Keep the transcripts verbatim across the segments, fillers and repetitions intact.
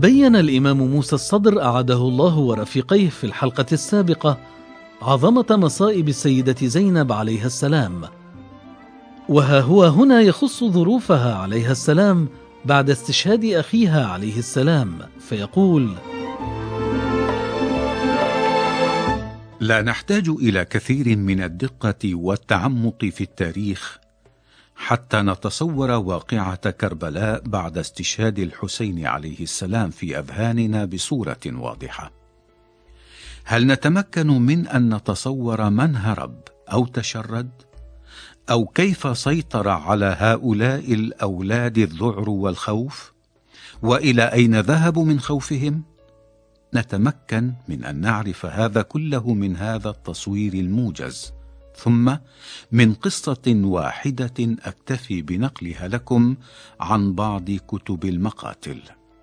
بين الإمام موسى الصدر أعاده الله ورفيقيه في الحلقة السابقة عظمة مصائب السيدة زينب عليها السلام، وها هو هنا يخص ظروفها عليها السلام بعد استشهاد أخيها عليه السلام، فيقول: لا نحتاج إلى كثير من الدقة والتعمق في التاريخ حتى نتصور واقعة كربلاء بعد استشهاد الحسين عليه السلام في أذهاننا بصورة واضحة. هل نتمكن من أن نتصور من هرب أو تشرد، أو كيف سيطر على هؤلاء الأولاد الذعر والخوف، وإلى أين ذهبوا من خوفهم؟ نتمكن من أن نعرف هذا كله من هذا التصوير الموجز، ثم من قصة واحدة أكتفي بنقلها لكم عن بعض كتب المقاتل.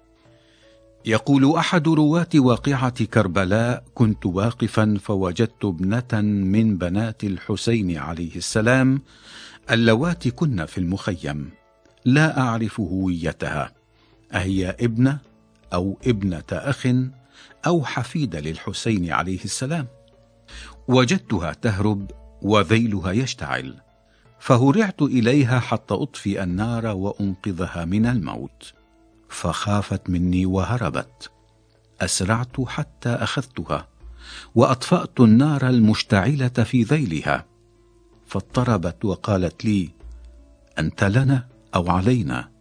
يقول أحد رواة واقعة كربلاء: كنت واقفا فوجدت ابنة من بنات الحسين عليه السلام اللواتي كن في المخيم، لا أعرف هويتها، أهي ابنة أو ابنة أخ أو حفيدة للحسين عليه السلام. وجدتها تهرب وذيلها يشتعل، فهرعت إليها حتى أطفئ النار وأنقذها من الموت، فخافت مني وهربت. أسرعت حتى أخذتها وأطفأت النار المشتعلة في ذيلها، فاضطربت وقالت لي: أنت لنا أو علينا؟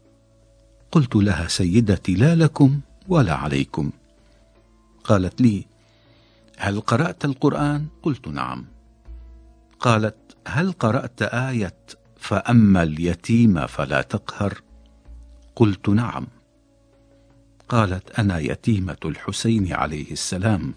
قلت لها: سيدتي، لا لكم ولا عليكم. قالت لي: هل قرأت القرآن؟ قلت: نعم. قالت: هل قرأت آية فأما اليتيم فلا تقهر؟ قلت: نعم. قالت: أنا يتيمة الحسين عليه السلام.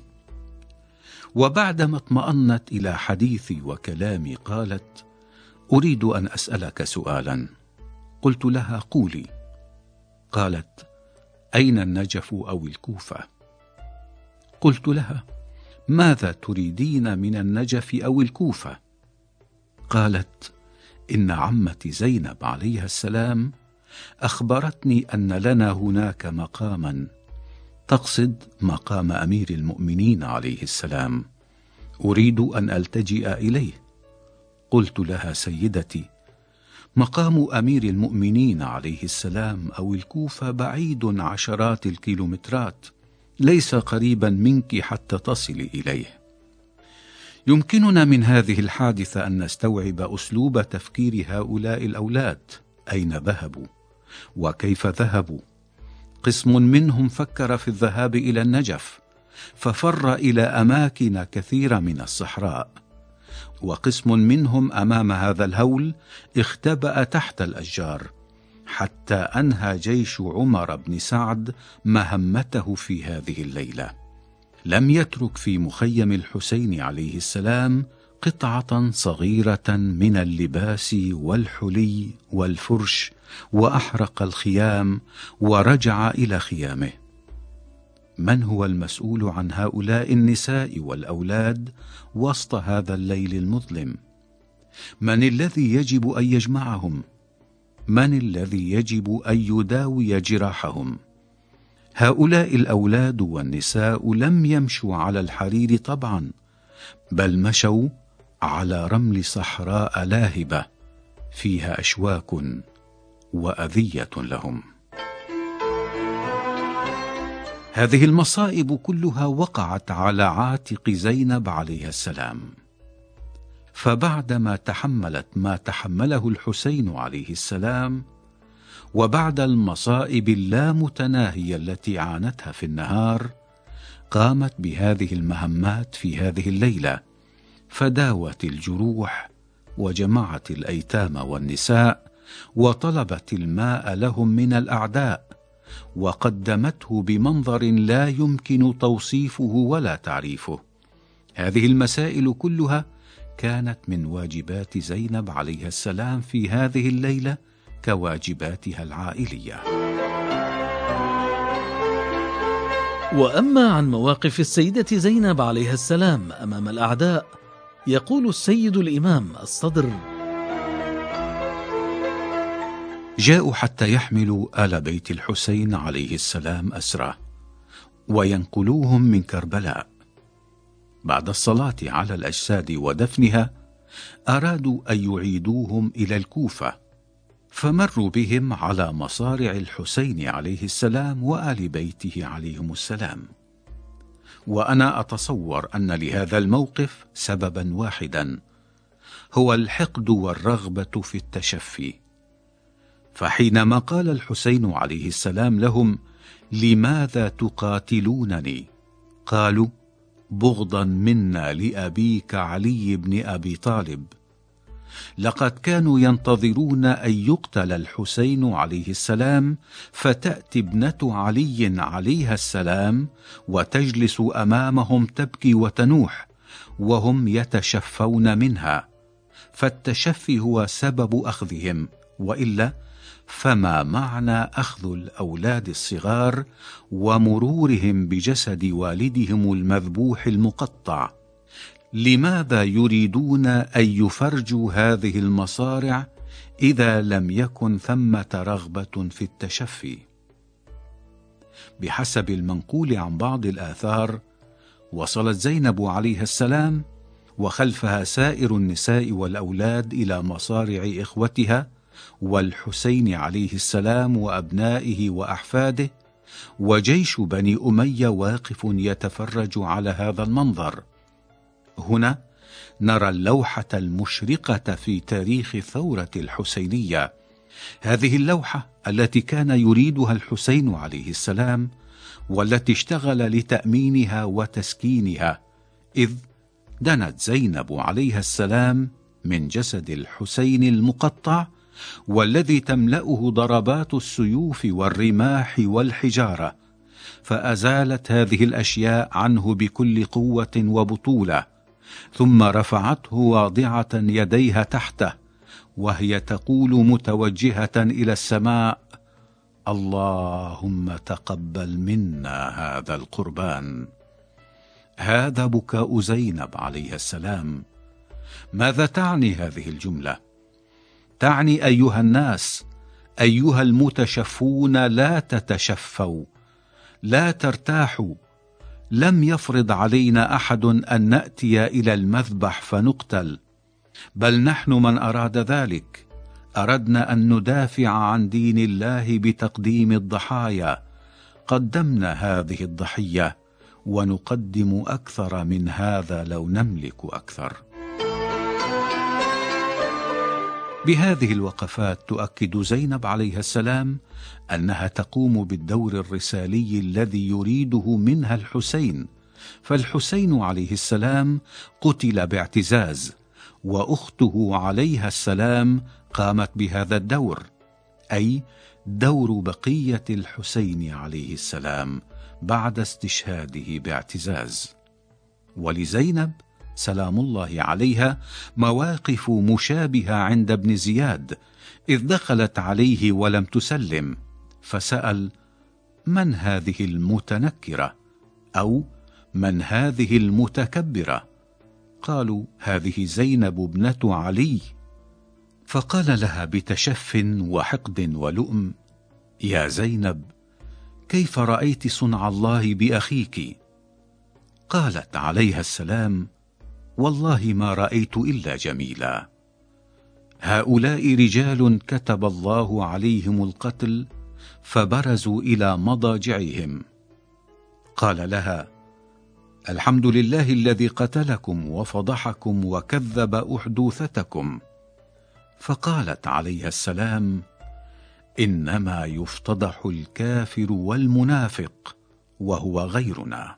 وبعدما اطمأنت إلى حديثي وكلامي قالت: أريد أن أسألك سؤالا. قلت لها: قولي. قالت: أين النجف أو الكوفة؟ قلت لها: ماذا تريدين من النجف أو الكوفة؟ قالت: إن عمتي زينب عليها السلام أخبرتني أن لنا هناك مقاما، تقصد مقام أمير المؤمنين عليه السلام، أريد أن ألتجئ إليه. قلت لها: سيدتي، مقام أمير المؤمنين عليه السلام أو الكوفة بعيد عشرات الكيلومترات، ليس قريبا منك حتى تصلي إليه. يمكننا من هذه الحادثة أن نستوعب أسلوب تفكير هؤلاء الأولاد، أين ذهبوا وكيف ذهبوا. قسم منهم فكر في الذهاب إلى النجف ففر إلى أماكن كثيرة من الصحراء، وقسم منهم أمام هذا الهول اختبأ تحت الأشجار حتى أنهى جيش عمر بن سعد مهمته في هذه الليلة. لم يترك في مخيم الحسين عليه السلام قطعة صغيرة من اللباس والحلي والفرش، وأحرق الخيام ورجع إلى خيامه. من هو المسؤول عن هؤلاء النساء والأولاد وسط هذا الليل المظلم؟ من الذي يجب أن يجمعهم؟ من الذي يجب أن يداوي جراحهم؟ هؤلاء الأولاد والنساء لم يمشوا على الحرير طبعا، بل مشوا على رمل صحراء لاهبة فيها أشواك وأذية لهم. هذه المصائب كلها وقعت على عاتق زينب عليها السلام، فبعدما تحملت ما تحمله الحسين عليه السلام، وبعد المصائب اللامتناهية التي عانتها في النهار، قامت بهذه المهمات في هذه الليلة، فداوت الجروح وجمعت الأيتام والنساء وطلبت الماء لهم من الأعداء، وقدمته بمنظر لا يمكن توصيفه ولا تعريفه. هذه المسائل كلها كانت من واجبات زينب عليها السلام في هذه الليلة كواجباتها العائلية. وأما عن مواقف السيدة زينب عليها السلام أمام الأعداء، يقول السيد الإمام الصدر: جاءوا حتى يحملوا آل بيت الحسين عليه السلام أسرى وينقلوهم من كربلاء. بعد الصلاة على الأجساد ودفنها أرادوا أن يعيدوهم إلى الكوفة، فمروا بهم على مصارع الحسين عليه السلام وآل بيته عليهم السلام. وأنا أتصور أن لهذا الموقف سببا واحدا، هو الحقد والرغبة في التشفي. فحينما قال الحسين عليه السلام لهم: لماذا تقاتلونني؟ قالوا: بغضا منا لأبيك علي بن أبي طالب. لقد كانوا ينتظرون أن يقتل الحسين عليه السلام فتأتي ابنة علي عليها السلام وتجلس أمامهم تبكي وتنوح وهم يتشفون منها، فالتشفي هو سبب أخذهم، وإلا فما معنى أخذ الأولاد الصغار ومرورهم بجسد والدهم المذبوح المقطع؟ لماذا يريدون أن يفرجوا هذه المصارع إذا لم يكن ثمة رغبة في التشفي؟ بحسب المنقول عن بعض الآثار، وصلت زينب عليها السلام وخلفها سائر النساء والأولاد إلى مصارع إخوتها والحسين عليه السلام وأبنائه وأحفاده، وجيش بني أمية واقف يتفرج على هذا المنظر. هنا نرى اللوحة المشرقة في تاريخ الثورة الحسينية. هذه اللوحة التي كان يريدها الحسين عليه السلام، والتي اشتغل لتأمينها وتسكينها، إذ دنت زينب عليها السلام من جسد الحسين المقطع، والذي تملأه ضربات السيوف والرماح والحجارة، فأزالت هذه الأشياء عنه بكل قوة وبطولة، ثم رفعته واضعة يديها تحته وهي تقول متوجهة إلى السماء: اللهم تقبل منا هذا القربان. هذا بكاء زينب عليها السلام. ماذا تعني هذه الجملة؟ تعني أيها الناس، أيها المتشفون، لا تتشفوا، لا ترتاحوا. لم يفرض علينا أحد أن نأتي إلى المذبح فنقتل، بل نحن من أراد ذلك. أردنا أن ندافع عن دين الله بتقديم الضحايا، قدمنا هذه الضحية، ونقدم أكثر من هذا لو نملك أكثر. بهذه الوقفات تؤكد زينب عليها السلام أنها تقوم بالدور الرسالي الذي يريده منها الحسين، فالحسين عليه السلام قتل باعتزاز، وأخته عليها السلام قامت بهذا الدور، أي دور بقية الحسين عليه السلام بعد استشهاده باعتزاز. ولزينب سلام الله عليها مواقف مشابهة عند ابن زياد، إذ دخلت عليه ولم تسلم، فسأل: من هذه المتنكرة؟ أو من هذه المتكبرة؟ قالوا: هذه زينب ابنة علي. فقال لها بتشف وحقد ولؤم: يا زينب، كيف رأيت صنع الله بأخيك؟ قالت عليها السلام: والله ما رأيت إلا جميلا. هؤلاء رجال كتب الله عليهم القتل فبرزوا إلى مضاجعهم. قال لها: الحمد لله الذي قتلكم وفضحكم وكذب أحدوثتكم. فقالت عليها السلام: إنما يفتضح الكافر والمنافق وهو غيرنا.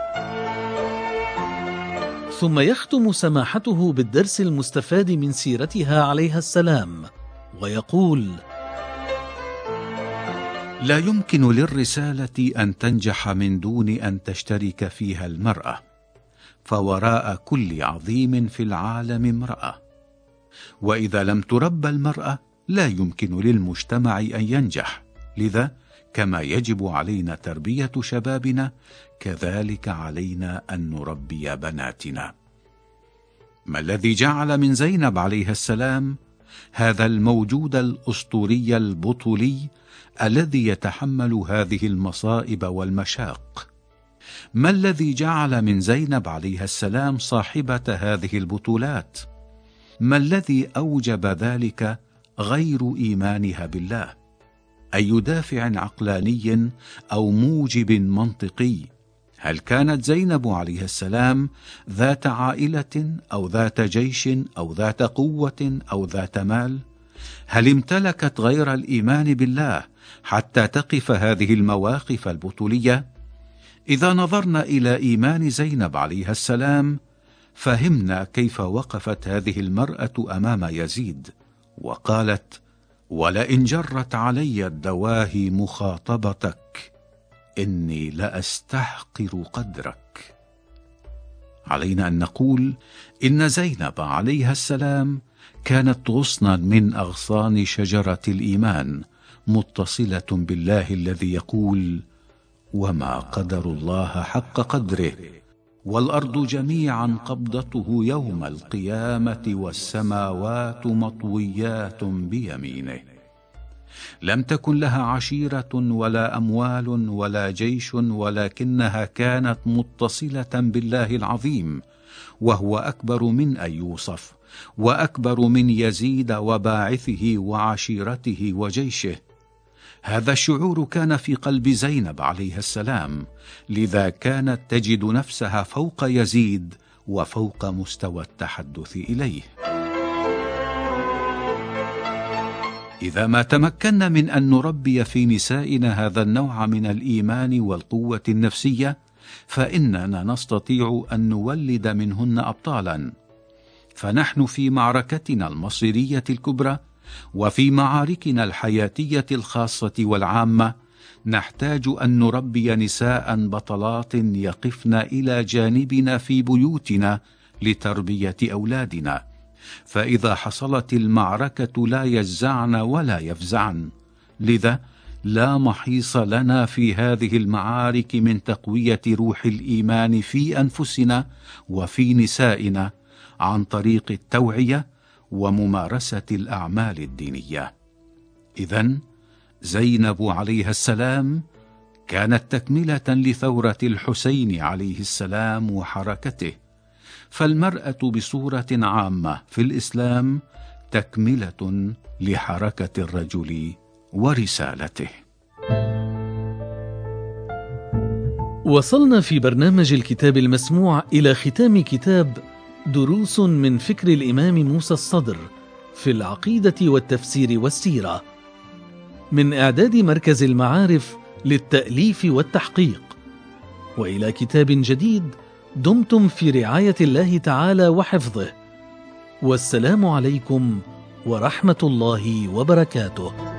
ثم يختم سماحته بالدرس المستفاد من سيرتها عليها السلام ويقول: لا يمكن للرسالة أن تنجح من دون أن تشترك فيها المرأة، فوراء كل عظيم في العالم امرأة، وإذا لم تربى المرأة لا يمكن للمجتمع أن ينجح. لذا كما يجب علينا تربية شبابنا، كذلك علينا أن نربي بناتنا. ما الذي جعل من زينب عليها السلام هذا الموجود الأسطوري البطولي الذي يتحمل هذه المصائب والمشاق؟ ما الذي جعل من زينب عليها السلام صاحبة هذه البطولات؟ ما الذي أوجب ذلك غير إيمانها بالله؟ أي دافع عقلاني أو موجب منطقي؟ هل كانت زينب عليها السلام ذات عائلة أو ذات جيش أو ذات قوة أو ذات مال؟ هل امتلكت غير الإيمان بالله حتى تقف هذه المواقف البطولية؟ إذا نظرنا إلى إيمان زينب عليها السلام فهمنا كيف وقفت هذه المرأة أمام يزيد وقالت: ولئن جرت علي الدواهي مخاطبتك إني لأستحقر قدرك. علينا أن نقول إن زينب عليها السلام كانت غصنا من أغصان شجرة الإيمان، متصلة بالله الذي يقول: وما قدر الله حق قدره والأرض جميعا قبضته يوم القيامة والسماوات مطويات بيمينه. لم تكن لها عشيرة ولا أموال ولا جيش، ولكنها كانت متصلة بالله العظيم، وهو أكبر من أن يوصف، وأكبر من يزيد وباعثه وعشيرته وجيشه. هذا الشعور كان في قلب زينب عليها السلام، لذا كانت تجد نفسها فوق يزيد وفوق مستوى التحدث إليه. إذا ما تمكنا من أن نربي في نسائنا هذا النوع من الإيمان والقوة النفسية، فإننا نستطيع أن نولد منهن أبطالا. فنحن في معركتنا المصيرية الكبرى وفي معاركنا الحياتية الخاصة والعامة نحتاج أن نربي نساء بطلات يقفن إلى جانبنا في بيوتنا لتربية أولادنا، فإذا حصلت المعركة لا يجزعن ولا يفزعن. لذا لا محيص لنا في هذه المعارك من تقوية روح الإيمان في أنفسنا وفي نسائنا عن طريق التوعية وممارسة الأعمال الدينية. إذن زينب عليها السلام كانت تكملة لثورة الحسين عليه السلام وحركته، فالمرأة بصورة عامة في الإسلام تكملة لحركة الرجل ورسالته. وصلنا في برنامج الكتاب المسموع إلى ختام كتاب دروس من فكر الإمام موسى الصدر في العقيدة والتفسير والسيرة، من إعداد مركز المعارف للتأليف والتحقيق. وإلى كتاب جديد دمتم في رعاية الله تعالى وحفظه، والسلام عليكم ورحمة الله وبركاته.